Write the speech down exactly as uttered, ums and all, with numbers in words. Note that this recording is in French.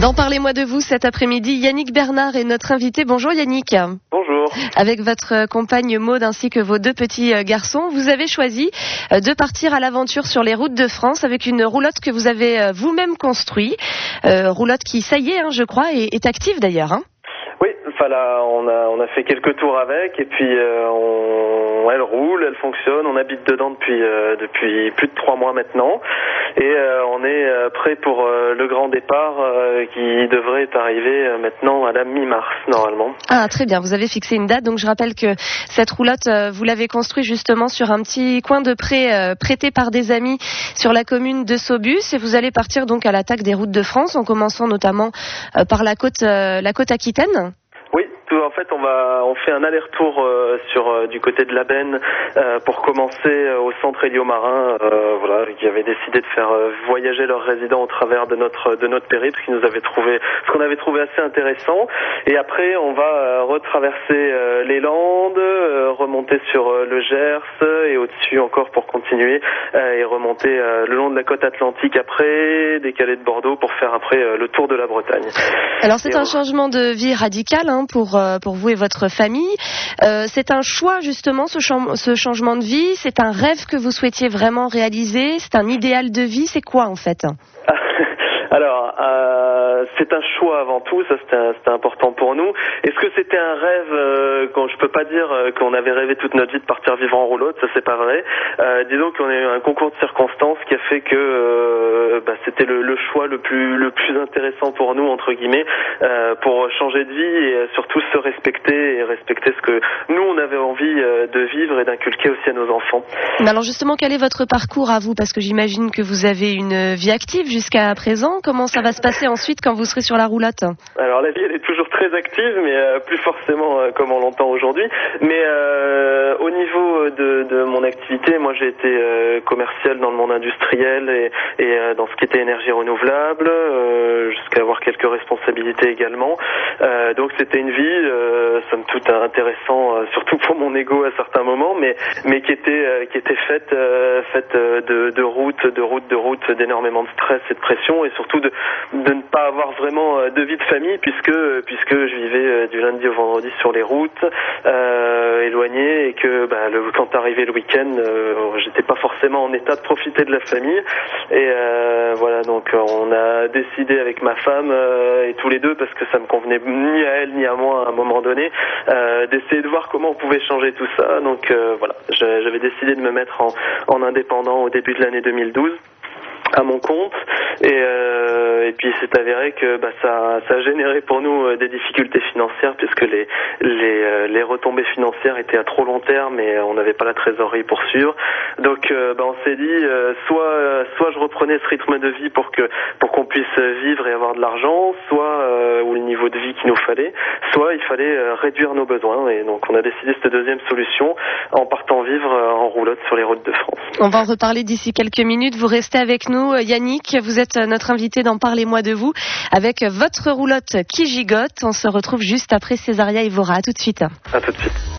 Dans Parlez-moi de vous cet après-midi, Yannick Bernard est notre invité. Bonjour Yannick. Bonjour. Avec votre compagne Maude ainsi que vos deux petits garçons, vous avez choisi de partir à l'aventure sur les routes de France avec une roulotte que vous avez vous-même construite. Euh, roulotte qui, ça y est, hein, je crois, est, est active d'ailleurs. Hein. Oui, enfin là, on a on a fait quelques tours avec et puis euh, on, elle roule, elle fonctionne. On habite dedans depuis euh, depuis plus de trois mois maintenant et euh, on est euh, prêt pour euh, le grand départ euh, qui devrait arriver euh, maintenant à la mi-mars normalement. Ah très bien, vous avez fixé une date. Donc je rappelle que cette roulotte, euh, vous l'avez construite justement sur un petit coin de pré euh, prêté par des amis sur la commune de Saubus et vous allez partir donc à l'attaque des routes de France en commençant notamment euh, par la côte euh, la côte aquitaine. En fait, on va, on fait un aller-retour euh, sur euh, du côté de la Benne euh, pour commencer euh, au centre héliomarin, euh, voilà, qui avait décidé de faire euh, voyager leurs résidents au travers de notre de notre périple, qui nous avait trouvé, ce qu'on avait trouvé assez intéressant. Et après, on va euh, retraverser euh, les Landes, euh, remonter sur euh, le Gers et au-dessus encore pour continuer euh, et remonter euh, le long de la côte atlantique après, décaler de Bordeaux pour faire après euh, le tour de la Bretagne. Alors c'est et un on... changement de vie radical hein, pour pour vous et votre famille. Euh, c'est un choix justement ce, cham- ce changement de vie. C'est un rêve que vous souhaitiez vraiment réaliser. C'est un idéal de vie. C'est quoi en fait? Alors, euh, c'est un choix avant tout, ça c'était, c'était important pour nous. Est-ce que c'était un rêve euh, quand je peux pas dire euh, qu'on avait rêvé toute notre vie de partir vivre en roulotte, ça c'est pas vrai. Euh, disons qu'on a eu un concours de circonstances qui a fait que euh, bah, c'était le, le choix le plus le plus intéressant pour nous entre guillemets euh, pour changer de vie et surtout se respecter et respecter ce que nous on avait envie euh, de vivre et d'inculquer aussi à nos enfants. Mais alors justement, quel est votre parcours à vous? Parce que j'imagine que vous avez une vie active jusqu'à présent. Comment ça va se passer ensuite quand vous serez sur la roulotte? Alors la vie elle est toujours très active, mais euh, plus forcément euh, comme on l'entend aujourd'hui. Mais euh, au niveau de, de mon activité, moi j'ai été euh, commercial dans le monde industriel et, et euh, dans ce qui était énergie renouvelable, euh, jusqu'à avoir quelques responsabilités également. Euh, donc c'était une vie, euh, somme toute intéressant, euh, surtout pour mon ego à certains moments, mais mais qui était euh, qui était faite euh, faite de, de route, de route, de route, d'énormément de stress et de pression et surtout de, de ne pas avoir vraiment de vie de famille puisque puisque je vivais du lundi au vendredi sur les routes euh, éloignées et que bah, le, quand arrivait le week-end euh, j'étais pas forcément en état de profiter de la famille et euh, voilà donc on a décidé avec ma femme euh, et tous les deux parce que ça me convenait ni à elle ni à moi à un moment donné euh, d'essayer de voir comment on pouvait changer tout ça donc euh, voilà j'avais décidé de me mettre en, en indépendant au début de l'année deux mille douze à mon compte et, euh, et puis c'est avéré que bah, ça, ça a généré pour nous euh, des difficultés financières puisque les, les, euh, les retombées financières étaient à trop long terme et on n'avait pas la trésorerie pour suivre donc euh, bah, on s'est dit euh, soit, euh, soit je reprenais ce rythme de vie pour, que, pour qu'on puisse vivre et avoir de l'argent soit euh, ou le niveau de vie qu'il nous fallait soit il fallait euh, réduire nos besoins et donc on a décidé cette deuxième solution en partant vivre euh, en roulotte sur les routes de France. On va en reparler d'ici quelques minutes, vous restez avec nous. Yannick, vous êtes notre invité dans Parlez-moi de vous avec votre roulotte qui gigote. On se retrouve juste après Césaria Evora. À tout de suite. À tout de suite.